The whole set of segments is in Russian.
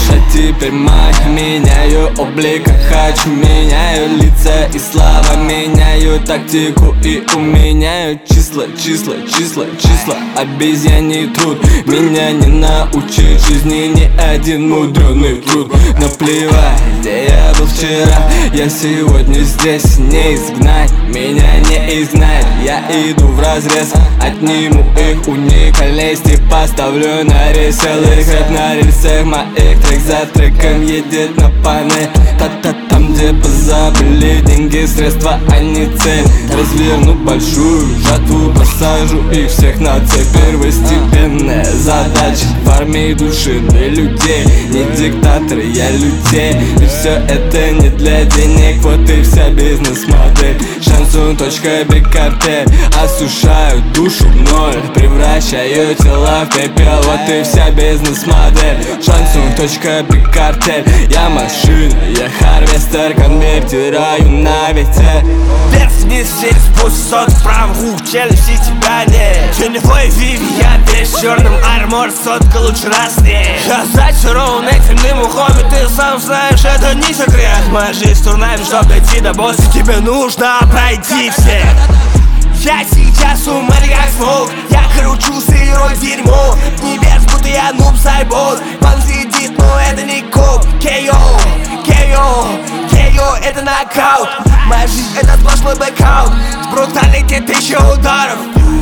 А теперь май, меняю облик, как хочу, меняю лица и слова, меняю тактику и уменяю числа, числа, числа, числа. Обезьяний труд меня не научит жизни ни один мудреный труд. Наплевать, где я был вчера, я сегодня здесь. Не изгнать, меня не изгнать. Я иду вразрез, отниму их уникальность и поставлю на рельсы. Рэп на рельсах моих, трек за треком едет на панель. Там, где позабыли деньги, средства, а не цель. Разверну большую жатву, посажу их всех на цепь. Первостепенная задача в армии души для людей. Не диктаторы, я людей. И все это не для денег, вот и вся бизнес-модель. Шансон.биг-картель осушают душу в ноль, превращаю тела в пепел, вот и вся бизнес-модель. Шансон.биг-картель, я машина, я харвестер, конвертираю на ветер. Вверх-вниз, через спуск, вправо, рук, челюсти тебя нет. Теневой виви, я весь в черном, армор, сотка лучше разнее. Я зачарован этим дымухом, и ты сам знаешь, это не секрет. Моя жизнь турнами, чтобы дойти до босса, тебе нужно пройти все. Я сейчас умный как смог, я кручу сырое дерьмо. Не верь, будто я нуб сайбот. Пан сидит, но это не коп. KO, KO, KO, это нокаут. Моя жизнь это сплошной блэкаут. С бруталити 1000 ударов.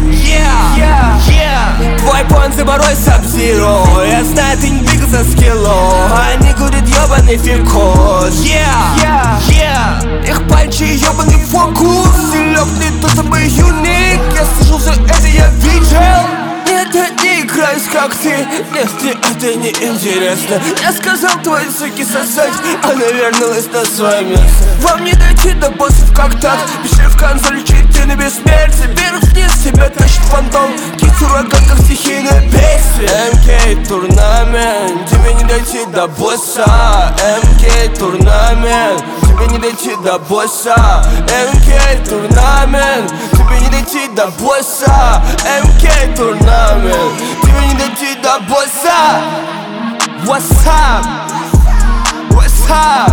Твой поинт заборой Саб-Зиро. Я знаю, ты не двигался с кило. Они курят ёбаный фикус. Их панчи ёбаный фокус. Селёк не тот самый юник. Я слышал все это, я видел. Нет, я не играюсь как ты. Нет, мне это не интересно. Я сказал твои суки сосать, она вернулась на свое место. Вам не дойти до боссов как так. Пиши в консоль, читы на бессмертие. Вверх-вниз тебя тащит фантом. Кит ураган, как стихийное бедствие. МК турнамент, тебе не дойти до босса. МК турнамент, тебе не дойти до босса. МК турнамент, тебе не дойти до босса. МК турнамент, тебе не дойти до босса. What's up? What's up?